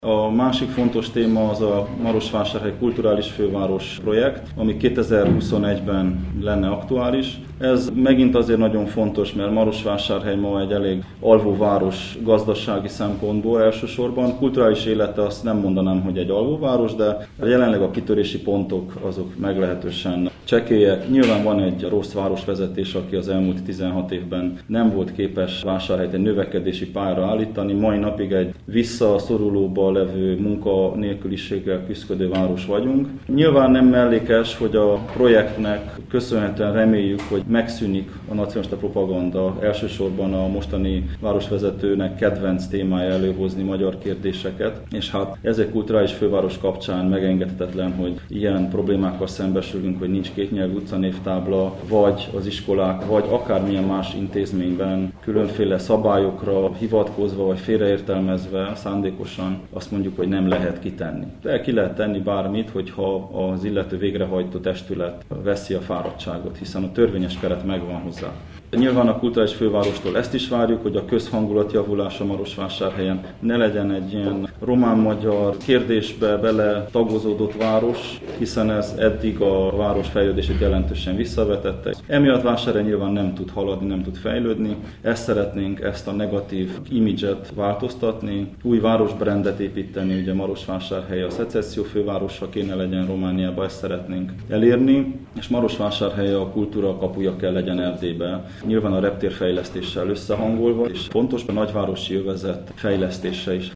A másik fontos téma az a Marosvásárhely Kulturális Főváros projekt, ami 2021-ben lenne aktuális. Ez megint azért nagyon fontos, mert Marosvásárhely ma egy elég alvóváros gazdasági szempontból elsősorban. Kulturális élete azt nem mondanám, hogy egy alvóváros, de jelenleg a kitörési pontok azok meglehetősen csekélyek. Nyilván van egy rossz városvezetés, aki az elmúlt 16 évben nem volt képes Vásárhelyt egy növekedési pályára állítani. Mai napig egy visszaszorulóban levő munkanélküliséggel küszködő város vagyunk. Nyilván nem mellékes, hogy a projektnek köszönhetően reméljük, hogy megszűnik a nacionalista propaganda, elsősorban a mostani városvezetőnek kedvenc témája előhozni magyar kérdéseket, és hát ezek kulturális főváros kapcsán megengedhetetlen, hogy ilyen problémákkal szembesülünk, hogy nincs kétnyelvű utcanévtábla, vagy az iskolák, vagy akármilyen más intézményben különféle szabályokra hivatkozva, vagy félreértelmezve szándékosan azt mondjuk, hogy nem lehet kitenni. De ki lehet tenni bármit, hogyha az illető végrehajtó testület veszi a fáradtságot, hiszen a törvényes keret megvan hozzá. Nyilván a kulturális fővárostól ezt is várjuk, hogy a közhangulat javulása Marosvásárhelyen ne legyen egy ilyen román-magyar kérdésbe bele tagozódott város, hiszen ez eddig a város fejlődését jelentősen visszavetette. Emiatt Vásárhely nyilván nem tud haladni, nem tud fejlődni. Ezt a negatív imidzset változtatni, új városbrandet építeni, ugye Marosvásárhely a szecesszió fővárosa kéne legyen Romániába, ezt szeretnénk elérni, és Marosvásárhely a kultúra kapuja kell legyen Erdélybe. Nyilván a reptérfejlesztéssel összehangolva, és fontos a nagyvárosi övezet fejlesztése is.